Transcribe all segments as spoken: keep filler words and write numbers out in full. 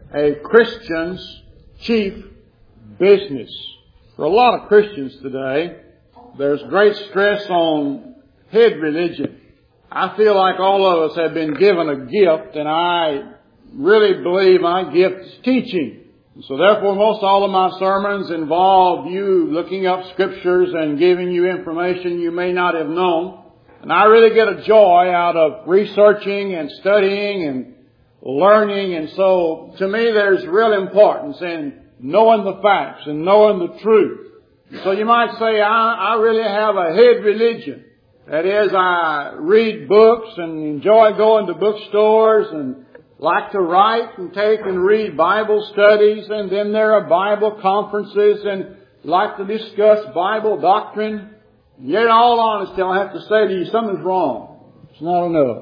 a Christian's chief business. For a lot of Christians today, there's great stress on head religion. I feel like all of us have been given a gift, and I really believe my gift is teaching. So therefore, most all of my sermons involve you looking up scriptures and giving you information you may not have known. And I really get a joy out of researching and studying and learning. And so to me, there's real importance in knowing the facts and knowing the truth. So you might say, I, I really have a head religion. That is, I read books and enjoy going to bookstores and like to write and take and read Bible studies, and then there are Bible conferences and like to discuss Bible doctrine. Yet in all honesty, I have to say to you, something's wrong. It's not enough.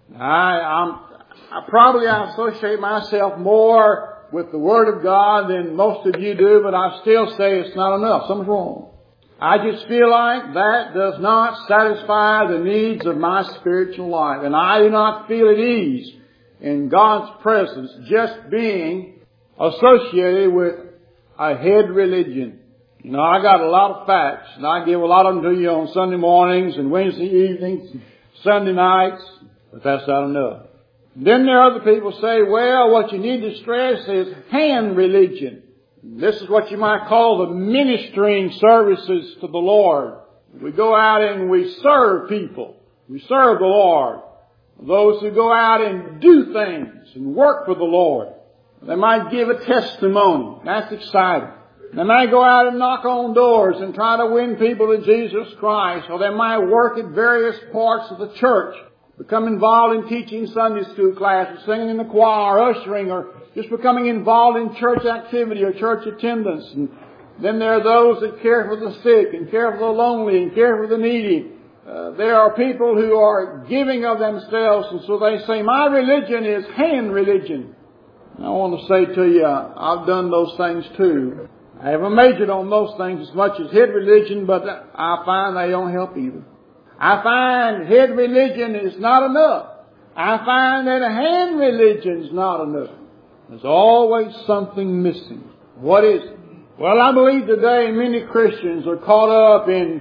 I, I'm, I probably associate myself more with the Word of God than most of you do, but I still say it's not enough. Something's wrong. I just feel like that does not satisfy the needs of my spiritual life, and I do not feel at ease in God's presence just being associated with a head religion. You know, I got a lot of facts, and I give a lot of them to you on Sunday mornings and Wednesday evenings, and Sunday nights, but that's not enough. Then there are other people who say, well, what you need to stress is hand religion. This is what you might call the ministering services to the Lord. We go out and we serve people. We serve the Lord. Those who go out and do things and work for the Lord. They might give a testimony. That's exciting. They might go out and knock on doors and try to win people to Jesus Christ. Or they might work at various parts of the church. Become involved in teaching Sunday school classes, singing in the choir, ushering, or just becoming involved in church activity or church attendance. And then there are those that care for the sick and care for the lonely and care for the needy. Uh, there are people who are giving of themselves, and so they say, my religion is hand religion. And I want to say to you, I've done those things too. I haven't majored on those things as much as head religion, but I find they don't help either. I find head religion is not enough. I find that a hand religion is not enough. There's always something missing. What is it? Well, I believe today many Christians are caught up in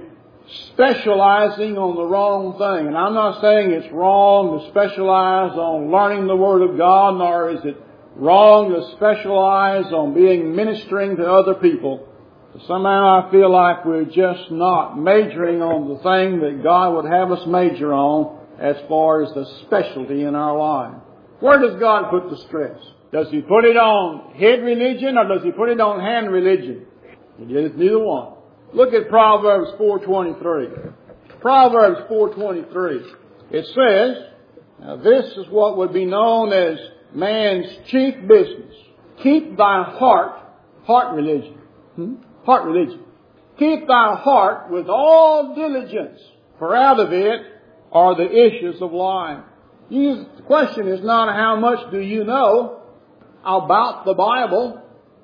specializing on the wrong thing. And I'm not saying it's wrong to specialize on learning the Word of God, nor is it wrong to specialize on being ministering to other people. Somehow I feel like we're just not majoring on the thing that God would have us major on as far as the specialty in our life. Where does God put the stress? Does He put it on head religion or does He put it on hand religion? It is neither one. Look at Proverbs four twenty-three. Proverbs four twenty-three. It says, now this is what would be known as man's chief business. Keep thy heart, heart religion. Hmm? Heart religion. Keep thy heart with all diligence, for out of it are the issues of life. You, the question is not how much do you know about the Bible,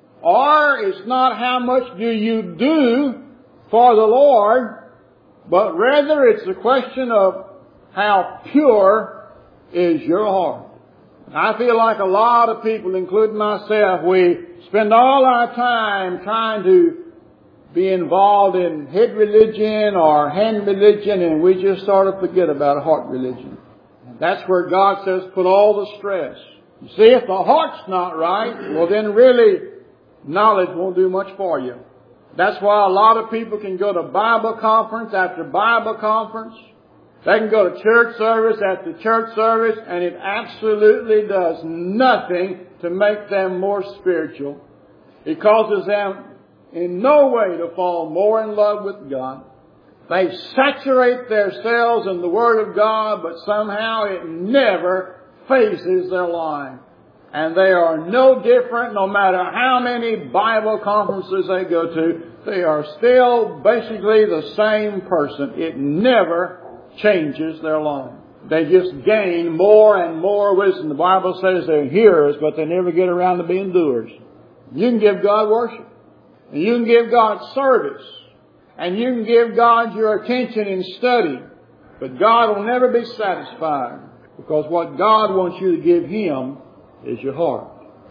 or it's not how much do you do for the Lord, but rather it's a question of how pure is your heart. I feel like a lot of people, including myself, we spend all our time trying to be involved in head religion or hand religion, and we just sort of forget about heart religion. And that's where God says put all the stress. You see, if the heart's not right, well then really knowledge won't do much for you. That's why a lot of people can go to Bible conference after Bible conference. They can go to church service after church service, and it absolutely does nothing to make them more spiritual. It causes them in no way to fall more in love with God. They saturate themselves in the Word of God, but somehow it never phases their life. And they are no different no matter how many Bible conferences they go to. They are still basically the same person. It never changes their life. They just gain more and more wisdom. The Bible says they're hearers, but they never get around to being doers. You can give God worship. And you can give God service. And you can give God your attention in study. But God will never be satisfied. Because what God wants you to give Him is your heart.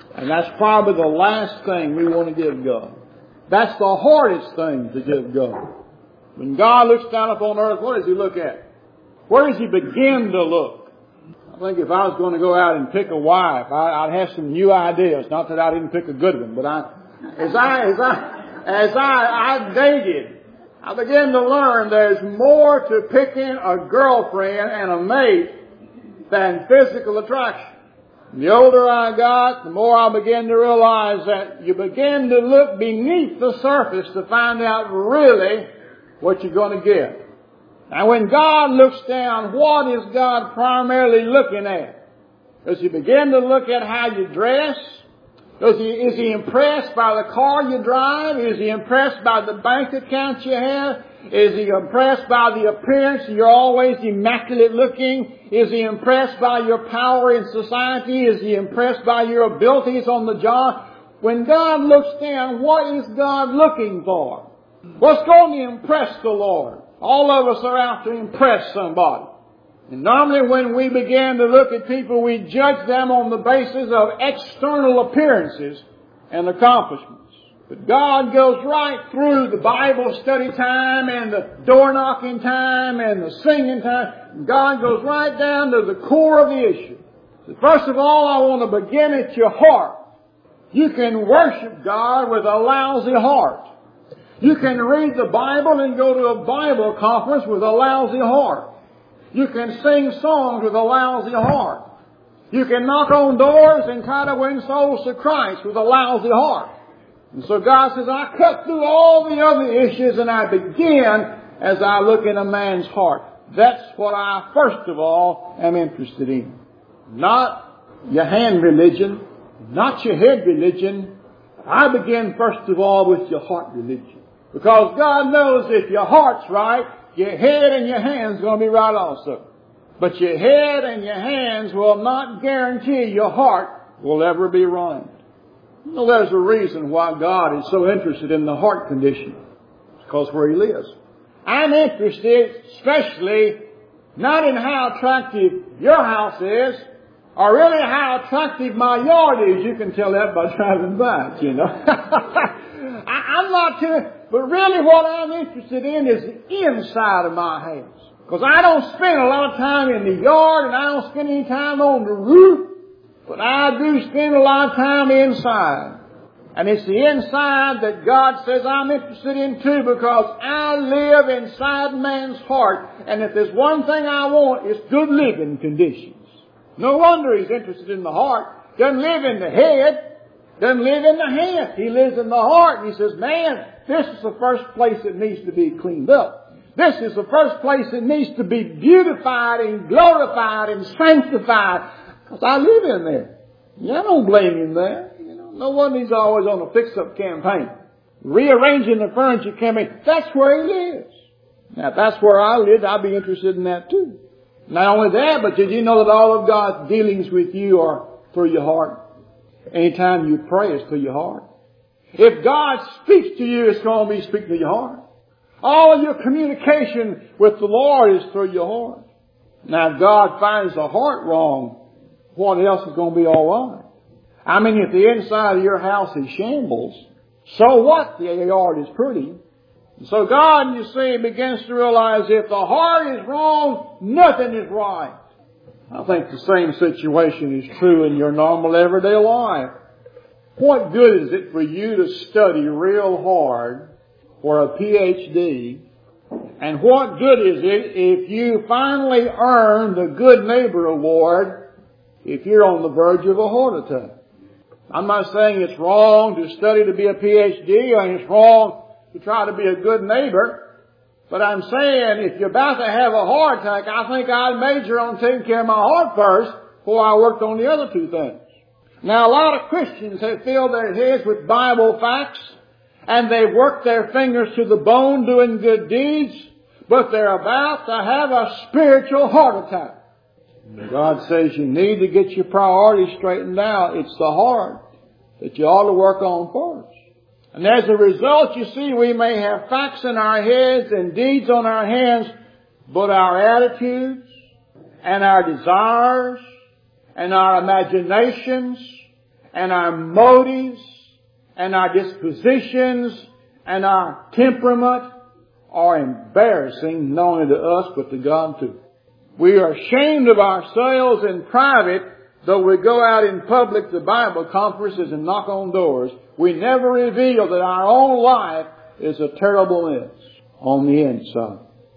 And that's probably the last thing we want to give God. That's the hardest thing to give God. When God looks down upon earth, what does He look at? Where does He begin to look? I think if I was going to go out and pick a wife, I, I'd have some new ideas. Not that I didn't pick a good one, but I, as I, as I, as I, I dated, I began to learn there's more to picking a girlfriend and a mate than physical attraction. The older I got, the more I began to realize that you begin to look beneath the surface to find out really what you're going to get. Now when God looks down, what is God primarily looking at? Does He begin to look at how you dress? Does he, is He impressed by the car you drive? Is He impressed by the bank account you have? Is He impressed by the appearance? You're always immaculate looking. Is He impressed by your power in society? Is He impressed by your abilities on the job? When God looks down, what is God looking for? What's going to impress the Lord? All of us are out to impress somebody. And normally when we begin to look at people, we judge them on the basis of external appearances and accomplishments. But God goes right through the Bible study time and the door knocking time and the singing time. God goes right down to the core of the issue. So first of all, I want to begin at your heart. You can worship God with a lousy heart. You can read the Bible and go to a Bible conference with a lousy heart. You can sing songs with a lousy heart. You can knock on doors and try to win souls to Christ with a lousy heart. And so God says, I cut through all the other issues and I begin as I look in a man's heart. That's what I first of all am interested in. Not your hand religion, not your head religion. I begin first of all with your heart religion. Because God knows if your heart's right, your head and your hands are going to be right also. But your head and your hands will not guarantee your heart will ever be right. You know, there's a reason why God is so interested in the heart condition. It's because where He lives. I'm interested especially not in how attractive your house is, or really how attractive my yard is. You can tell that by driving by it, you know. I, I'm not too... But really what I'm interested in is the inside of my house. Because I don't spend a lot of time in the yard and I don't spend any time on the roof. But I do spend a lot of time inside. And it's the inside that God says I'm interested in too, because I live inside man's heart. And if there's one thing I want, it's good living conditions. No wonder He's interested in the heart. Doesn't live in the head. Doesn't live in the hand. He lives in the heart. And He says, man, this is the first place that needs to be cleaned up. This is the first place that needs to be beautified and glorified and sanctified. Because I live in there. Yeah, I don't blame Him there. You know, no wonder He's always on a fix-up campaign. Rearranging the furniture campaign. That's where He lives. Now, if that's where I lived, I'd be interested in that too. Not only that, but did you know that all of God's dealings with you are through your heart? Anytime you pray, it's through your heart. If God speaks to you, it's going to be speaking to your heart. All of your communication with the Lord is through your heart. Now, if God finds the heart wrong, what else is going to be all right? I mean, if the inside of your house is shambles, so what? The yard is pretty. So God, you see, begins to realize if the heart is wrong, nothing is right. I think the same situation is true in your normal everyday life. What good is it for you to study real hard for a P H D? And what good is it if you finally earn the Good Neighbor Award if you're on the verge of a heart attack? I'm not saying it's wrong to study to be a P H D, and it's wrong to try to be a good neighbor. But I'm saying if you're about to have a heart attack, I think I'd major on taking care of my heart first before I worked on the other two things. Now, a lot of Christians have filled their heads with Bible facts, and they've worked their fingers to the bone doing good deeds, but they're about to have a spiritual heart attack. God says you need to get your priorities straightened out. It's the heart that you ought to work on first. And as a result, you see, we may have facts in our heads and deeds on our hands, but our attitudes and our desires and our imaginations and our motives and our dispositions and our temperament are embarrassing not only to us but to God too. We are ashamed of ourselves in private, though we go out in public to Bible conferences and knock on doors. We never reveal that our own life is a terrible mess on the inside.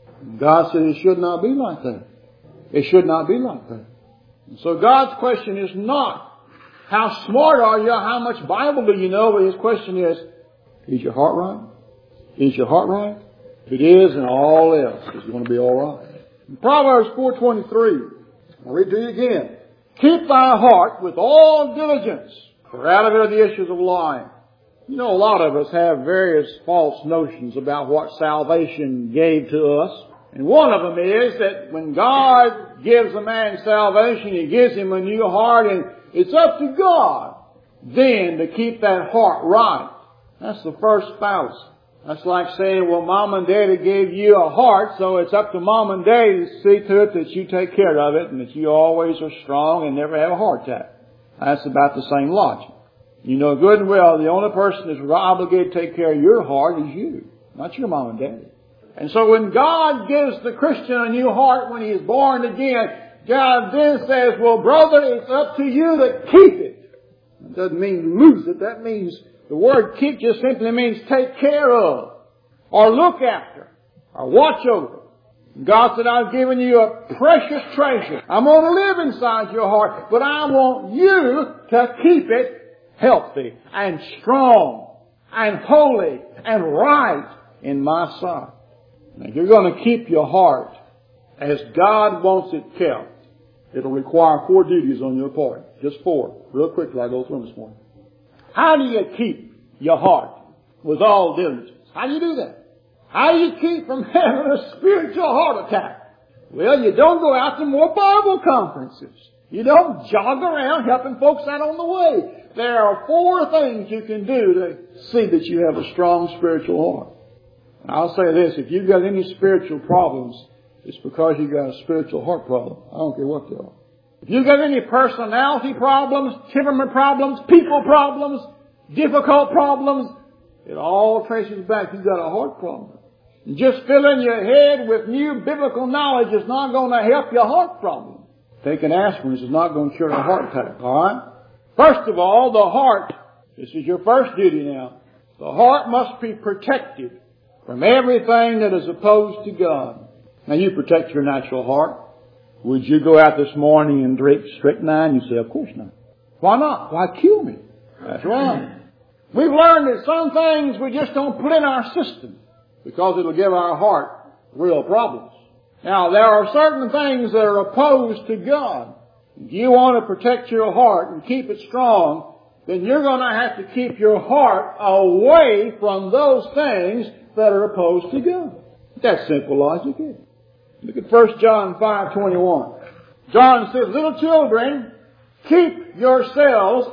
God said it should not be like that. It should not be like that. And so God's question is not, how smart are you? How much Bible do you know? But His question is, is your heart right? Is your heart right? If it is, then all else is going to be all right. In Proverbs four twenty-three, I'll read to you again. Keep thy heart with all diligence, for out of it are the issues of life. You know, a lot of us have various false notions about what salvation gave to us. And one of them is that when God gives a man salvation, He gives him a new heart, and it's up to God then to keep that heart right. That's the first fallacy. That's like saying, well, Mom and Daddy gave you a heart, so it's up to Mom and Daddy to see to it that you take care of it and that you always are strong and never have a heart attack. That's about the same logic. You know good and well the only person that's obligated to take care of your heart is you, not your Mom and Daddy. And so when God gives the Christian a new heart when he is born again, God then says, well, brother, it's up to you to keep it. It doesn't mean lose it. That means, the word keep just simply means take care of, or look after, or watch over. God said, I've given you a precious treasure. I'm going to live inside your heart, but I want you to keep it healthy and strong and holy and right in my sight. Now, if you're going to keep your heart as God wants it kept, it'll require four duties on your part. Just four. Real quickly, I'll go through them this morning. How do you keep your heart with all diligence? How do you do that? How do you keep from having a spiritual heart attack? Well, you don't go out to more Bible conferences. You don't jog around helping folks out on the way. There are four things you can do to see that you have a strong spiritual heart. And I'll say this, if you've got any spiritual problems, it's because you've got a spiritual heart problem. I don't care what they are. If you've got any personality problems, temperament problems, people problems, difficult problems, it all traces back. You've got a heart problem. And just filling your head with new biblical knowledge is not going to help your heart problem. Taking aspirin is not going to cure a heart attack. All right? First of all, the heart. This is your first duty now. The heart must be protected from everything that is opposed to God. Now, you protect your natural heart. Would you go out this morning and drink strychnine? You say, of course not. Why not? Why kill me? That's right. We've learned that some things we just don't put in our system because it'll give our heart real problems. Now, there are certain things that are opposed to God. If you want to protect your heart and keep it strong, then you're going to have to keep your heart away from those things that are opposed to God. That's simple logic, isn't it? Look at First John five twenty-one. John says, little children, keep yourselves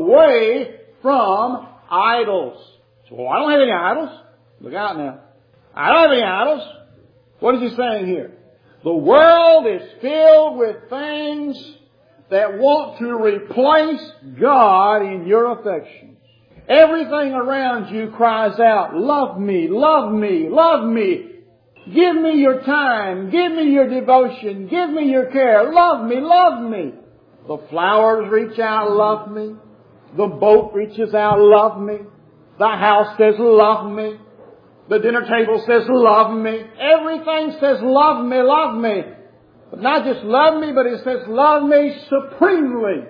away from idols. So, well, I don't have any idols. Look out now. I don't have any idols. What is he saying here? The world is filled with things that want to replace God in your affections. Everything around you cries out, love me, love me, love me. Give me your time. Give me your devotion. Give me your care. Love me, love me. The flowers reach out, love me. The boat reaches out, love me. The house says, love me. The dinner table says, love me. Everything says, love me, love me. But not just love me, but it says, love me supremely.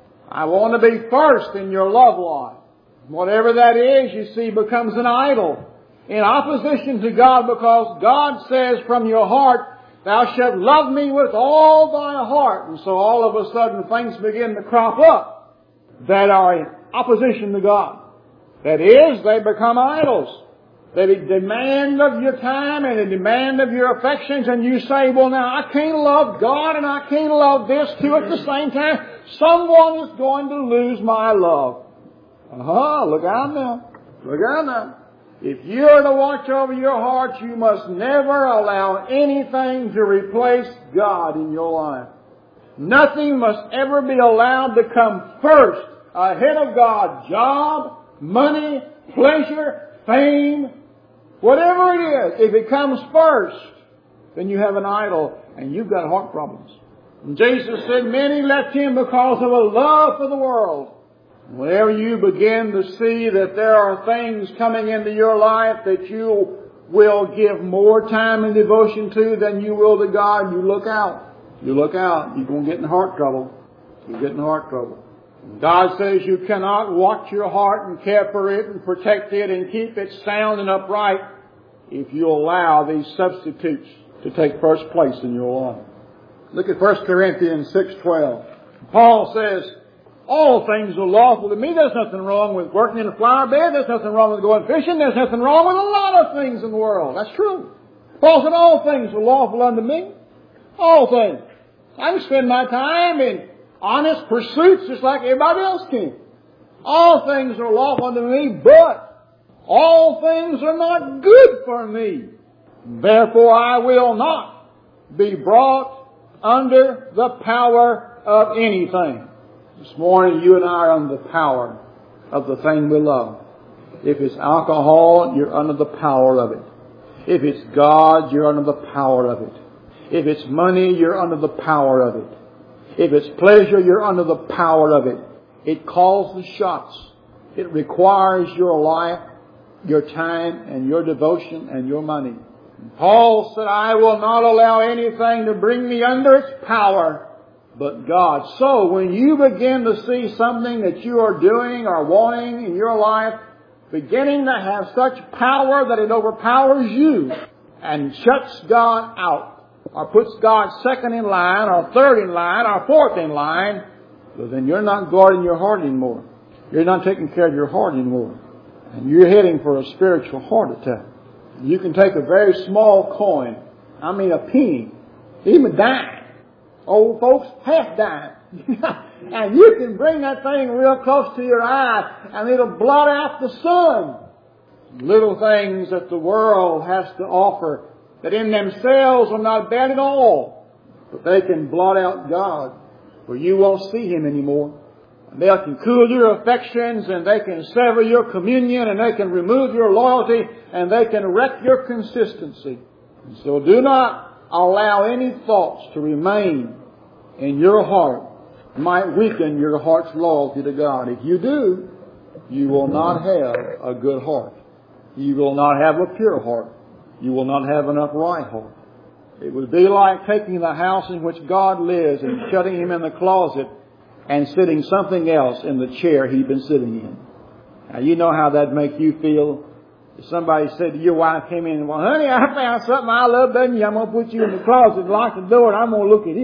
I want to be first in your love life. Whatever that is, you see, becomes an idol in opposition to God, because God says from your heart, thou shalt love me with all thy heart. And so all of a sudden things begin to crop up that are in opposition to God. That is, they become idols. They demand of your time and they demand of your affections, and you say, well, now I can't love God and I can't love this too at the same time. Someone is going to lose my love. Uh-huh, look out now. Look out now. If you are to watch over your heart, you must never allow anything to replace God in your life. Nothing must ever be allowed to come first ahead of God. Job, money, pleasure, fame, whatever it is, if it comes first, then you have an idol and you've got heart problems. And Jesus said many left Him because of a love for the world. Whenever you begin to see that there are things coming into your life that you will give more time and devotion to than you will to God, you look out. You look out. You're going to get in heart trouble. You get in heart trouble. God says you cannot watch your heart and care for it and protect it and keep it sound and upright if you allow these substitutes to take first place in your life. Look at First Corinthians six twelve. Paul says, all things are lawful to me. There's nothing wrong with working in a flower bed. There's nothing wrong with going fishing. There's nothing wrong with a lot of things in the world. That's true. Paul said, all things are lawful unto me. All things. I can spend my time in honest pursuits just like everybody else can. All things are lawful unto me, but all things are not good for me. Therefore I will not be brought under the power of anything. This morning you and I are under the power of the thing we love. If it's alcohol, you're under the power of it. If it's God, you're under the power of it. If it's money, you're under the power of it. If it's pleasure, you're under the power of it. It calls the shots. It requires your life, your time, and your devotion, and your money. Paul said, I will not allow anything to bring me under its power but God. So when you begin to see something that you are doing or wanting in your life beginning to have such power that it overpowers you and shuts God out, or puts God second in line, or third in line, or fourth in line, well, then you're not guarding your heart anymore. You're not taking care of your heart anymore. And you're heading for a spiritual heart attack. You can take a very small coin, I mean a penny, even a dime. Old folks, half dime. And you can bring that thing real close to your eye and it'll blot out the sun. Little things that the world has to offer that in themselves are not bad at all, but they can blot out God, where you won't see Him anymore. And they can cool your affections, and they can sever your communion, and they can remove your loyalty, and they can wreck your consistency. And so do not allow any thoughts to remain in your heart that might weaken your heart's loyalty to God. If you do, you will not have a good heart. You will not have a pure heart. You will not have an upright heart. It would be like taking the house in which God lives and shutting Him in the closet and sitting something else in the chair He'd been sitting in. Now, you know how that makes you feel. If somebody said to your wife, came in and, well, honey, I found something I love, doesn't you? I'm going to put you in the closet and lock the door, and I'm going to look at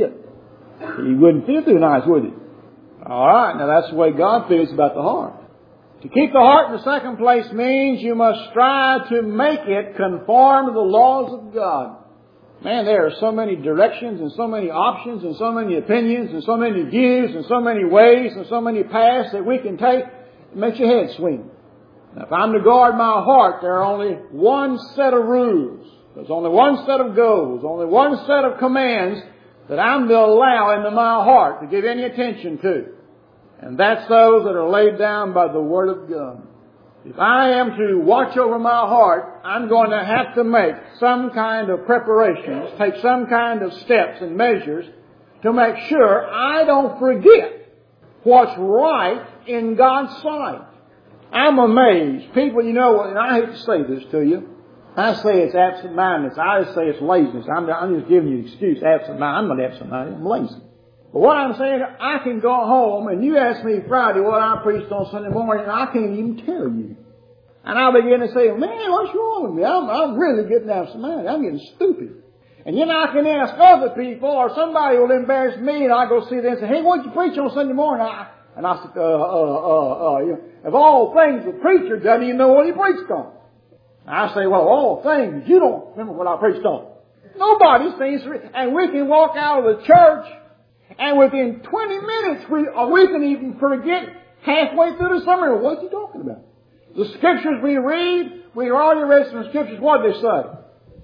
it. You wouldn't feel too nice, would you? All right, now that's the way God feels about the heart. To keep the heart in the second place means you must strive to make it conform to the laws of God. Man, there are so many directions and so many options and so many opinions and so many views and so many ways and so many paths that we can take. It makes your head swing. Now, if I'm to guard my heart, there are only one set of rules. There's only one set of goals, only one set of commands that I'm to allow into my heart to give any attention to. And that's those that are laid down by the Word of God. If I am to watch over my heart, I'm going to have to make some kind of preparations, take some kind of steps and measures to make sure I don't forget what's right in God's sight. I'm amazed. People, you know, and I hate to say this to you. I say it's absent-mindedness. I just say it's laziness. I'm, I'm just giving you an excuse. Absent-minded. I'm not absent-minded. I'm lazy. But what I'm saying, I can go home and you ask me Friday what I preached on Sunday morning, and I can't even tell you. And I'll begin to say, man, what's wrong with me? I'm, I'm really getting absent-minded. I'm getting stupid. And then I can ask other people, or somebody will embarrass me, and I go see them and say, hey, what did you preach on Sunday morning? I, and I said, uh, uh, uh, uh, you know, of all things, the preacher doesn't even know what he preached on. And I say, well, all things, you don't remember what I preached on. Nobody seems to, re- and we can walk out of the church, and within twenty minutes, we, or we can even forget halfway through the sermon, what's he talking about? The scriptures we read, we already read some scriptures, what did they say?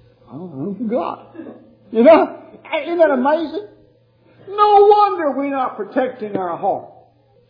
Oh, God. You know? Isn't that amazing? No wonder we're not protecting our heart.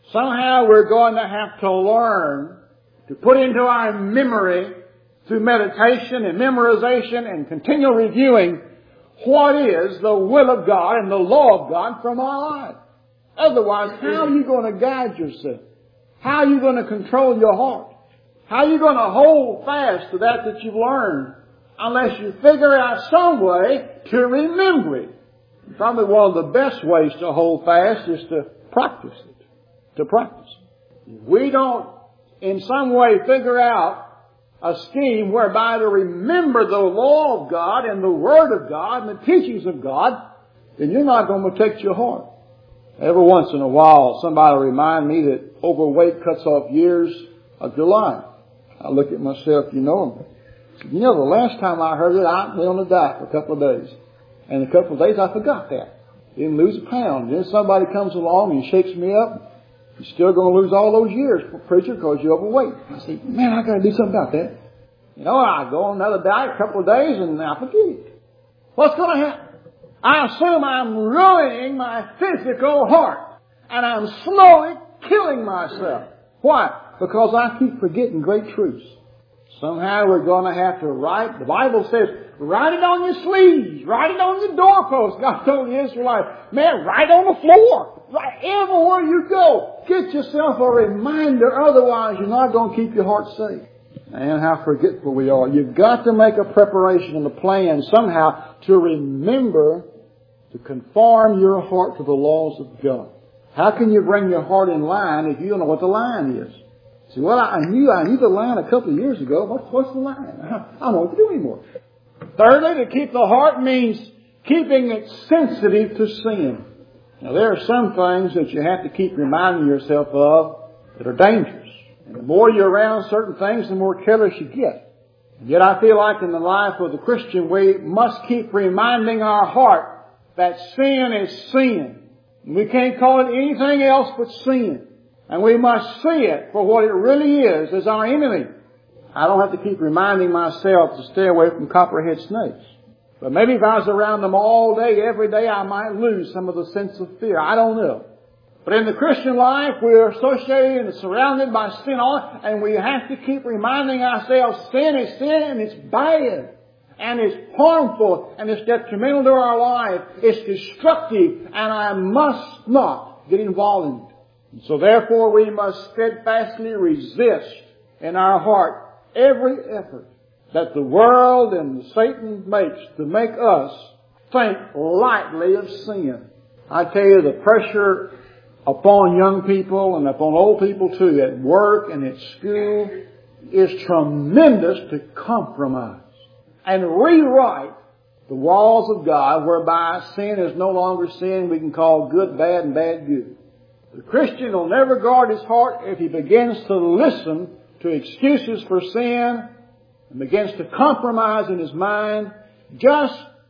Somehow we're going to have to learn to put into our memory through meditation and memorization and continual reviewing what is the will of God and the law of God from our life. Otherwise, how are you going to guide yourself? How are you going to control your heart? How are you going to hold fast to that that you've learned unless you figure out some way to remember it? Probably one of the best ways to hold fast is to practice it. To practice it. If we don't in some way figure out a scheme whereby to remember the law of God and the Word of God and the teachings of God, then you're not going to protect your heart. Every once in a while, somebody will remind me that overweight cuts off years of your life. I look at myself, you know, you know, the last time I heard it, I went on a diet for a couple of days. And in a couple of days, I forgot that. Didn't lose a pound. Then somebody comes along and shakes me up. You're still going to lose all those years, preacher, because you're overweight. I say, man, I got to do something about that. You know, I go on another diet a couple of days and I forget it. What's going to happen? I assume I'm ruining my physical heart. And I'm slowly killing myself. Why? Because I keep forgetting great truths. Somehow we're going to have to write. The Bible says, write it on your sleeves. Write it on your doorpost. God told the Israelites, man, write on the floor. Write everywhere you go. Get yourself a reminder. Otherwise, you're not going to keep your heart safe. And how forgetful we are. You've got to make a preparation and a plan somehow to remember to conform your heart to the laws of God. How can you bring your heart in line if you don't know what the line is? See, well, I knew I knew the line a couple of years ago. What's, what's the line? I don't know what to do anymore. Thirdly, to keep the heart means keeping it sensitive to sin. Now, there are some things that you have to keep reminding yourself of that are dangerous. And the more you're around certain things, the more careless you get. And yet I feel like in the life of the Christian, we must keep reminding our heart that sin is sin. And we can't call it anything else but sin. And we must see it for what it really is, as our enemy. I don't have to keep reminding myself to stay away from copperhead snakes. But maybe if I was around them all day, every day, I might lose some of the sense of fear. I don't know. But in the Christian life, we're associated and surrounded by sin all, and we have to keep reminding ourselves sin is sin and it's bad. And it's harmful and it's detrimental to our life. It's destructive and I must not get involved in it. And so therefore we must steadfastly resist in our heart every effort that the world and Satan makes to make us think lightly of sin. I tell you, the pressure upon young people and upon old people too, at work and at school, is tremendous to compromise and rewrite the laws of God whereby sin is no longer sin. We can call good bad and bad good. The Christian will never guard his heart if he begins to listen to excuses for sin and begins to compromise in his mind. Just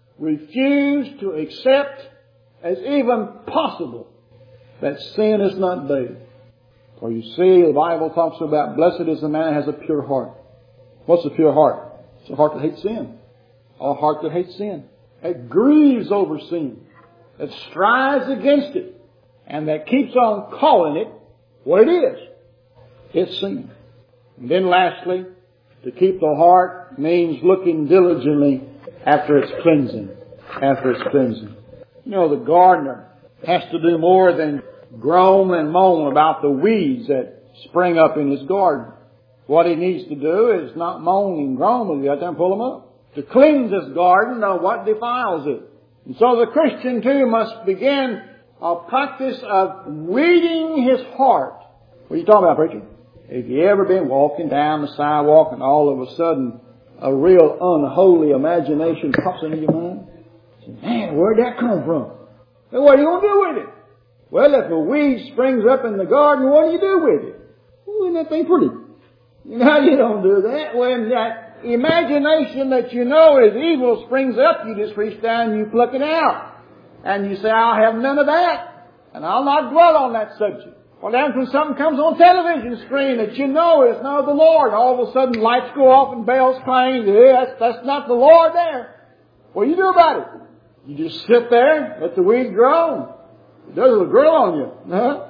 refuse to accept as even possible that sin is not bad. For you see, the Bible talks about blessed is the man who has a pure heart. What's a pure heart? It's a heart that hates sin. A heart that hates sin. That grieves over sin. That strives against it. And that keeps on calling it what it is. It's sin. And then lastly, to keep the heart means looking diligently after its cleansing. After its cleansing. You know, the gardener has to do more than groan and moan about the weeds that spring up in his garden. What he needs to do is not moan and groan, but he got to pull them up. To cleanse his garden of what defiles it. And so the Christian too must begin a practice of weeding his heart. What are you talking about, preacher? Have you ever been walking down the sidewalk and all of a sudden a real unholy imagination pops into your mind? Man, where'd that come from? Well, what are you going to do with it? Well, if a weed springs up in the garden, what do you do with it? Well, isn't that thing pretty? No, you don't do that. When that imagination that you know is evil springs up, you just reach down and you pluck it out. And you say, I'll have none of that. And I'll not dwell on that subject. Well, then when something comes on television screen that you know is not of the Lord, all of a sudden lights go off and bells clang. Yeah, that's, that's not the Lord there. What do you do about it? You just sit there, let the weed grow. It doesn't grow on you. Huh?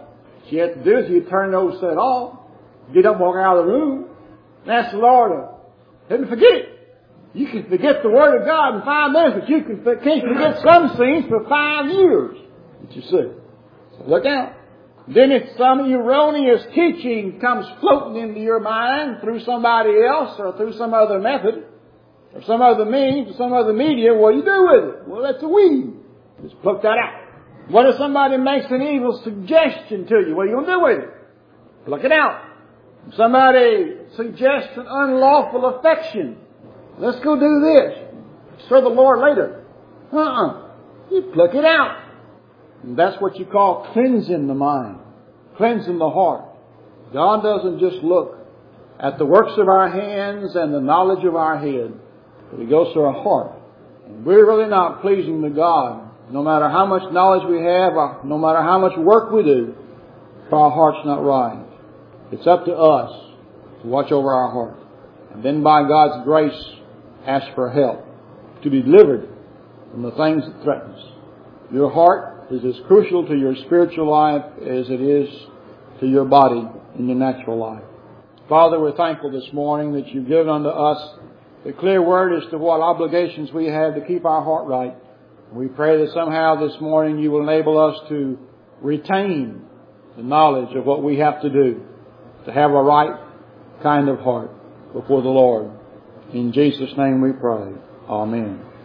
What you have to do is you turn those set off, get up, walk out of the room, and ask the Lord to let me forget it. You can forget the Word of God in five minutes, but you can, can't forget some things for five years. What you see. So look out. Then if some erroneous teaching comes floating into your mind through somebody else or through some other method or some other means or some other media, what do you do with it? Well, that's a weed. Just pluck that out. What if somebody makes an evil suggestion to you? What are you going to do with it? Pluck it out. If somebody suggests an unlawful affection, let's go do this. Serve the Lord later. Uh-uh. You pluck it out. And that's what you call cleansing the mind, cleansing the heart. God doesn't just look at the works of our hands and the knowledge of our head, but He goes to our heart. And we're really not pleasing to God, no matter how much knowledge we have, or no matter how much work we do, if our heart's not right. It's up to us to watch over our heart. And then by God's grace, ask for help to be delivered from the things that threaten us. Your heart is as crucial to your spiritual life as it is to your body in your natural life. Father, we're thankful this morning that you've given unto us the clear word as to what obligations we have to keep our heart right. We pray that somehow this morning you will enable us to retain the knowledge of what we have to do to have a right kind of heart before the Lord. In Jesus' name we pray. Amen.